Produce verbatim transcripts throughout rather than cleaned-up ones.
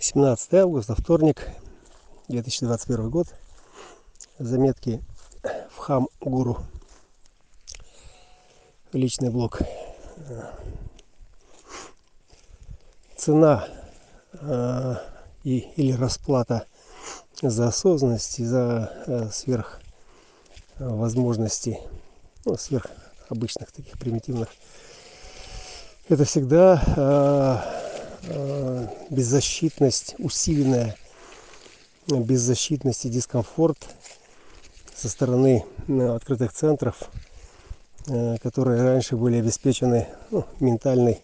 семнадцатое августа, вторник, две тысячи двадцать первый год. Заметки в хам-гуру. Личный блог. Цена э, и, или расплата за осознанность и за э, сверх возможностей, ну, сверх обычных таких примитивных. Это всегда э, э, беззащитность, усиленная беззащитность и дискомфорт со стороны э, открытых центров, э, которые раньше были обеспечены ну, ментальной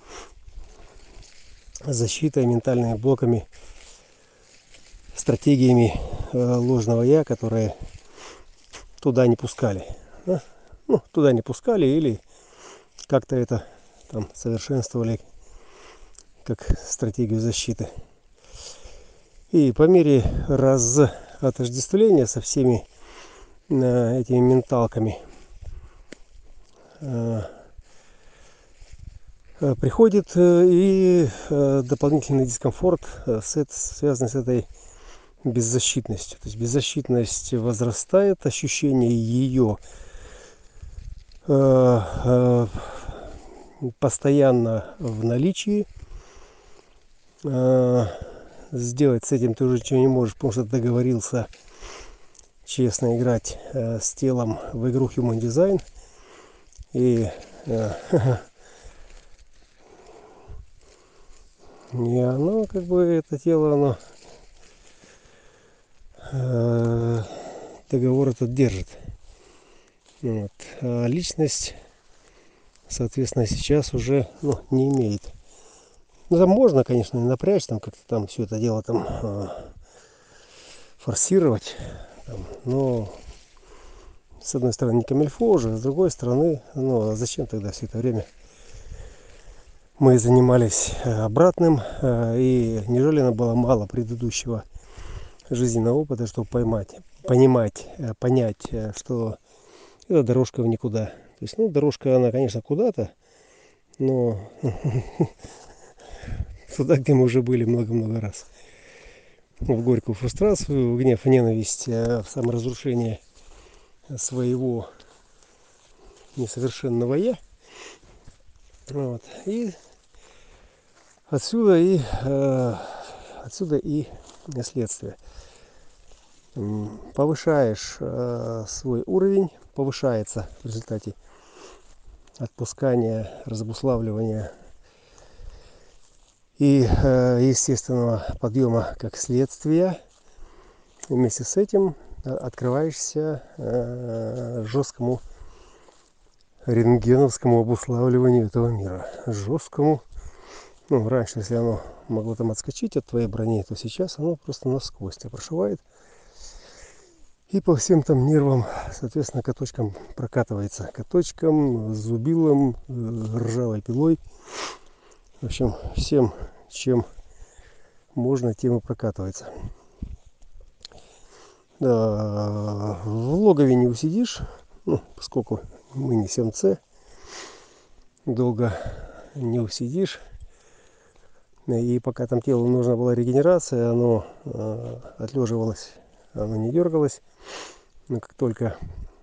защитой, ментальными блоками, стратегиями э, ложного я, которые туда не пускали. Да? Ну, туда не пускали или как-то это там совершенствовали как стратегию защиты. И по мере разотождествления со всеми э, этими менталками э, э, приходит э, и э, дополнительный дискомфорт, э, с, связанный с этой беззащитностью. То есть беззащитность возрастает, ощущение ее э, э, постоянно в наличии. Э, сделать с этим ты уже ничего не можешь, потому что договорился честно играть э, с телом в игру Human Design. И, э, и оно, как бы, это тело, оно э, договор этот держит. Вот. А личность, соответственно, сейчас уже ну, не имеет. Ну, там можно, конечно, не напрячь, там как-то там все это дело там э, форсировать. Там, но с одной стороны не камильфо уже, с другой стороны, ну а зачем тогда все это время мы занимались обратным, э, и неужели нам было мало предыдущего жизненного опыта, чтобы поймать, понимать, э, понять, э, что это дорожка в никуда. То есть, ну, дорожка, она, конечно, куда-то, но туда, где мы уже были много-много раз. В горькую фрустрацию, в гнев и ненависть, в саморазрушение своего несовершенного я. Вот. И отсюда и э, отсюда и следствие. Повышаешь э, свой уровень, повышается в результате отпускания, разобуславливания и э, естественного подъема как следствие. И вместе с этим открываешься э, жесткому рентгеновскому обуславливанию этого мира. Жесткому. Ну, раньше, если оно могло там отскочить от твоей брони, то сейчас оно просто насквозь тебя прошивает. И по всем там нервам, соответственно, каточкам прокатывается. Каточкам, зубилом, ржавой пилой. В общем, всем, чем можно, тем и прокатывается. Да, в логове не усидишь, ну, поскольку мы не семце, долго не усидишь. И пока там телу нужна была регенерация, оно э, отлеживалось, оно не дергалось. Но как только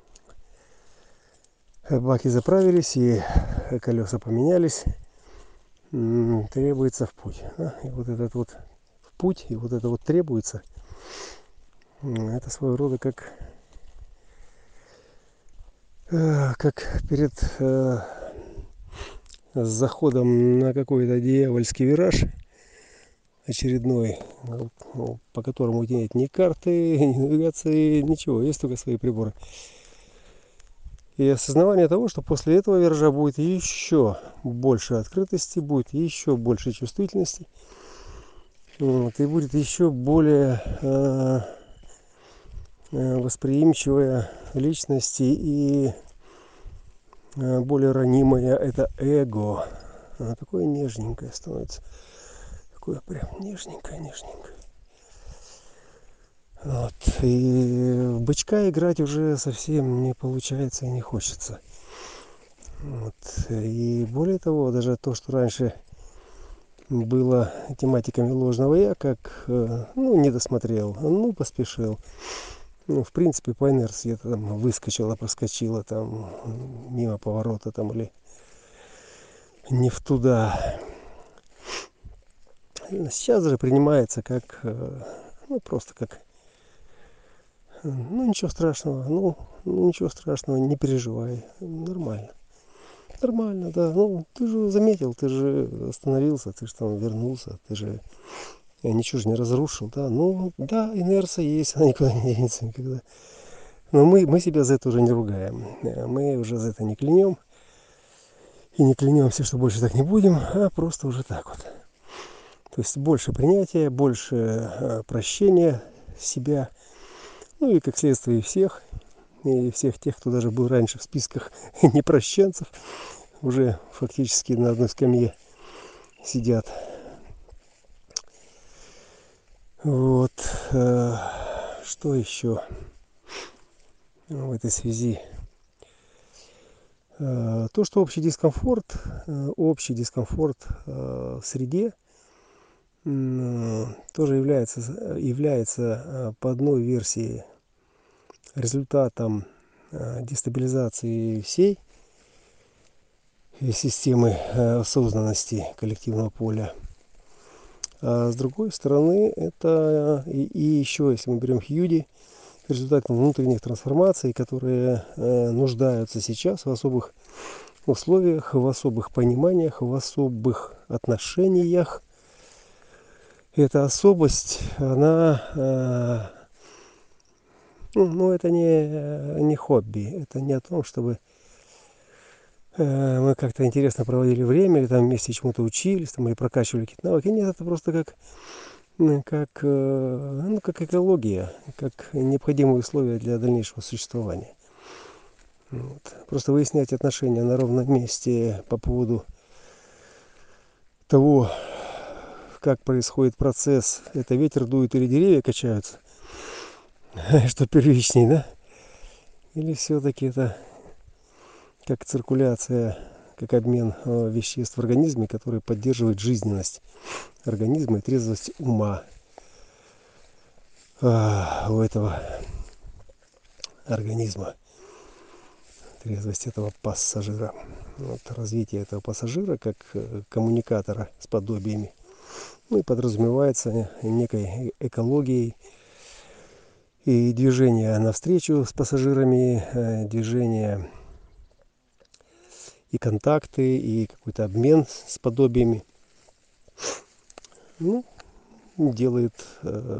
баки заправились и колеса поменялись, требуется в путь. И вот этот вот в путь, и вот это вот требуется, это своего рода как, как перед э, заходом на какой-то дьявольский вираж очередной, по которому нет ни карты, ни навигации, ничего, есть только свои приборы. И осознавание того, что после этого виража будет еще больше открытости, будет еще больше чувствительности, вот, и будет еще более э, восприимчивая личность и э, более ранимая это эго. Она такое нежненькое становится. Такое прям нежненькое, нежненькое. Вот. И в бычка играть уже совсем не получается и не хочется. Вот. И более того, даже то, что раньше было тематиками ложного я, как ну, не досмотрел, ну, поспешил. Ну, в принципе, по инерции это там выскочила, проскочила там мимо поворота там или не в туда. Сейчас же принимается как, ну, просто как, ну, ничего страшного, ну, ну, ничего страшного, не переживай, нормально. Нормально, да. Ну, ты же заметил, ты же остановился, ты же там вернулся, ты же ничего же не разрушил, да. Ну, да, инерция есть, она никуда не денется никогда. Но мы, мы себя за это уже не ругаем. Мы уже за это не клянем. И не клянемся, что больше так не будем, а просто уже так вот. То есть больше принятия, больше э, прощения себя, ну и как следствие всех, и всех тех, кто даже был раньше в списках непрощенцев, уже фактически на одной скамье сидят. Вот. Э, что еще в этой связи? Э, то, что общий дискомфорт, э, общий дискомфорт э, в среде тоже является, является по одной версии результатом дестабилизации всей системы осознанности коллективного поля. А с другой стороны, это и, и еще, если мы берем Хьюди, результат внутренних трансформаций, которые э, нуждаются сейчас в особых условиях, в особых пониманиях, в особых отношениях. Эта особость, она, э, ну, ну, это не, не хобби, это не о том, чтобы э, мы как-то интересно проводили время, или там вместе чему-то учились, там, или прокачивали какие-то навыки. Нет, это просто как, как, э, ну, как экология, как необходимые условия для дальнейшего существования. Вот. Просто выяснять отношения на ровном месте по поводу того, как происходит процесс, это ветер дует или деревья качаются, что первичней, да? Или все-таки это как циркуляция, как обмен веществ в организме, который поддерживает жизненность организма и трезвость ума а, у этого организма, трезвость этого пассажира. Вот, развитие этого пассажира как коммуникатора с подобиями, ну и подразумевается некой экологией и движение навстречу с пассажирами, движение и контакты, и какой-то обмен с подобиями. Ну, делает э,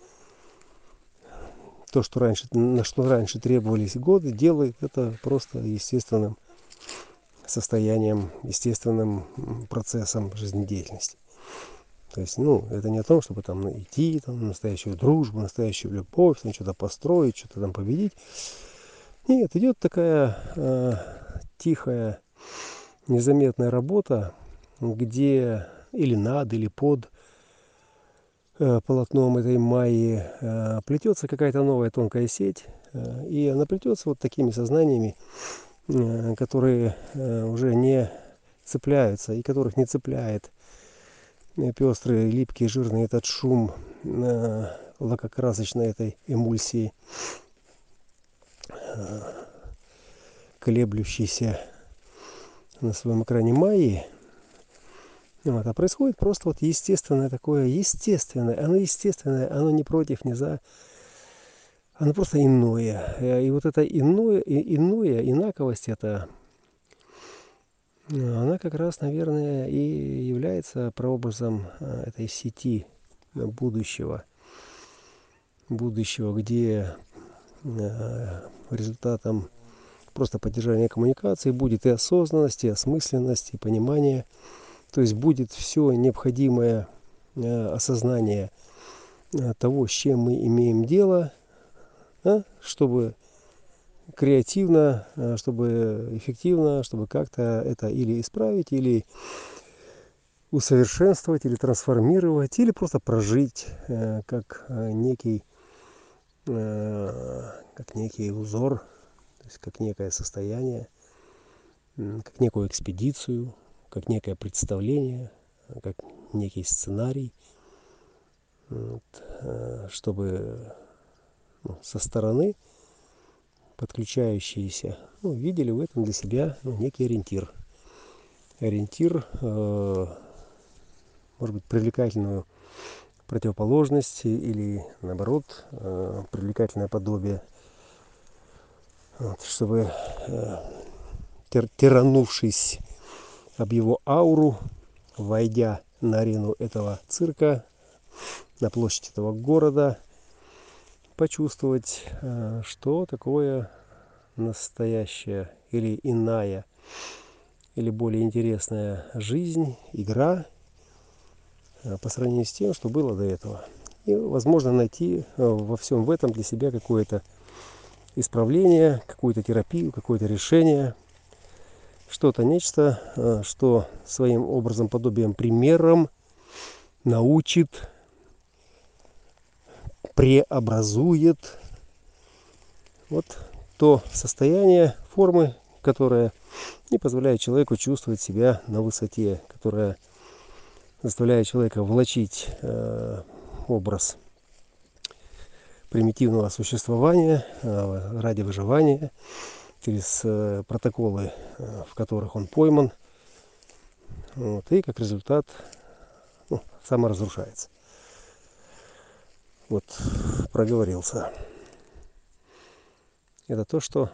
то, что раньше, на что раньше требовались годы, делает это просто естественным состоянием, естественным процессом жизнедеятельности. То есть, ну, это не о том, чтобы там идти, там, настоящую дружбу, настоящую любовь, там, что-то построить, что-то там победить. Нет, идет такая э, тихая, незаметная работа, где или над, или под э, полотном этой майи э, плетется какая-то новая тонкая сеть, э, и она плетется вот такими сознаниями, э, которые э, уже не цепляются, и которых не цепляет пестрый, липкий, жирный этот шум э, лакокрасочной этой эмульсии, э, колеблющейся на своем экране майи. Вот, а происходит просто вот естественное такое, естественное, оно естественное, оно не против, не за, оно просто иное. И вот это иное, иное, инаковость это, она как раз, наверное, и является прообразом этой сети будущего, будущего, где результатом просто поддержания коммуникации будет и осознанность, и осмысленность, и понимание. То есть будет все необходимое осознание того, с чем мы имеем дело, да, чтобы креативно, чтобы эффективно, чтобы как-то это или исправить, или усовершенствовать, или трансформировать, или просто прожить как некий, как некий узор, то есть как некое состояние, как некую экспедицию, как некое представление как некий сценарий, вот, чтобы ну, со стороны подключающиеся ну, видели в этом для себя ну, некий ориентир. Ориентир, э, может быть, привлекательную противоположность или, наоборот, э, привлекательное подобие. Вот, чтобы, э, тир, тиранувшись об его ауру, войдя на арену этого цирка, на площадь этого города, почувствовать, э, что такое настоящая или иная, или более интересная жизнь, игра э, по сравнению с тем, что было до этого. И, возможно, найти э, во всем в этом для себя какое-то исправление, какую-то терапию, какое-то решение, что-то, нечто, э, что своим образом, подобием, примером научит, преобразует вот то состояние формы, которое не позволяет человеку чувствовать себя на высоте, которая заставляет человека влачить э, образ примитивного существования э, ради выживания, через э, протоколы, э, в которых он пойман, вот, и как результат ну, саморазрушается. Вот, проговорился. Это то, что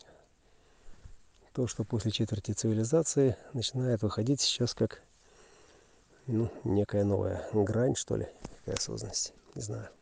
то, что после четверти цивилизации начинает выходить сейчас как ну, некая новая грань, что ли, такая осознанности. Не знаю.